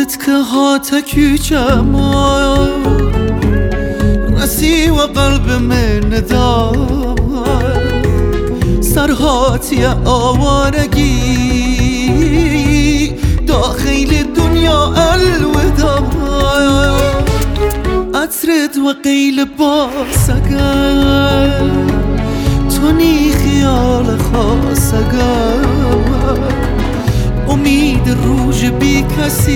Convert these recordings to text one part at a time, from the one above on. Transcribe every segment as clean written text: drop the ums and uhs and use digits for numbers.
مالت که هاتکی جمال رسی و قلب من ندار سرهاتی آوارگی داخل دنیا الوداع عطرت و قیل باسگل تونی خیال خاصگل امید روج بی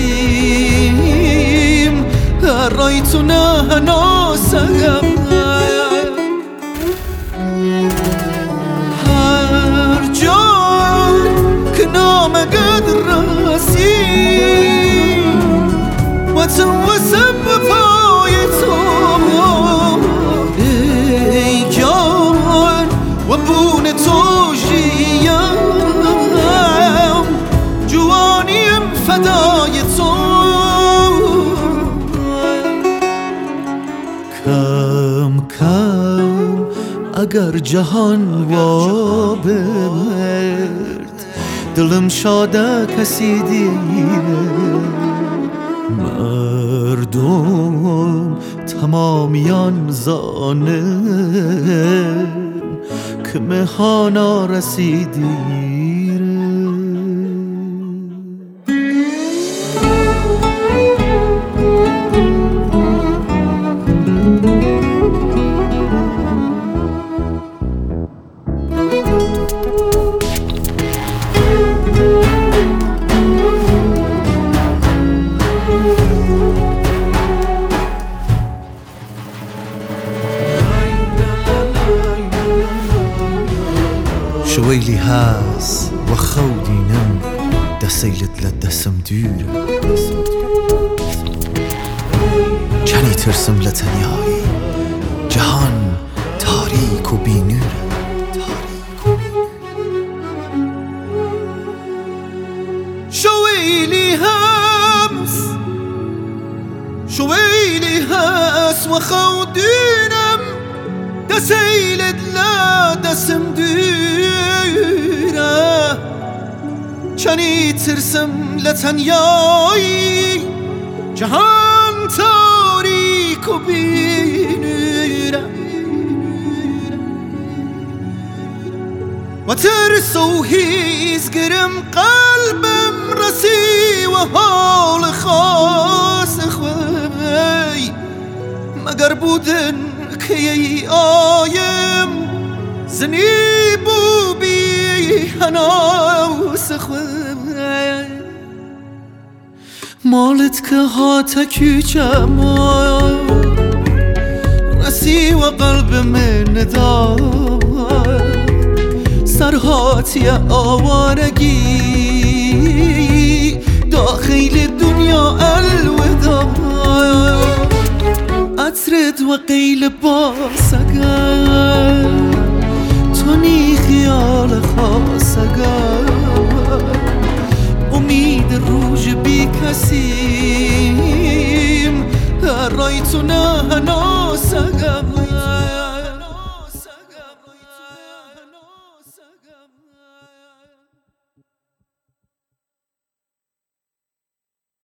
کسیم رایتو نه ناسگم هر جا که نامگد رسی و توسم پای تو ای جان و بون تو جیم جوانیم فدای تو کم کم اگر جهان وا برد دلم شاده کسی دیره مردم تمامیان زانه که مهانا رسیدیره شويلي هاس وخودي نم دسيلت لدسم ديره كاني ترسم لتنياي جهان تاريك وبينوره شويلي هاس وخودي نم دسيلت لدسم ديره چنی ترسم لتنیایی جهان تاریک و بینوره و ترس و هیزگرم قلبم رسی و حال خاص خوی مگر بودن که ای آیم زنی بو بی هناس خوی مالت که هاتکی جمال رسی و قلب من ندار سرهاتی آوارگی داخل دنیا الوداع عطرت و قیل باسگل تونی خیال خاصگل امید روج بی کسیم رایتو نه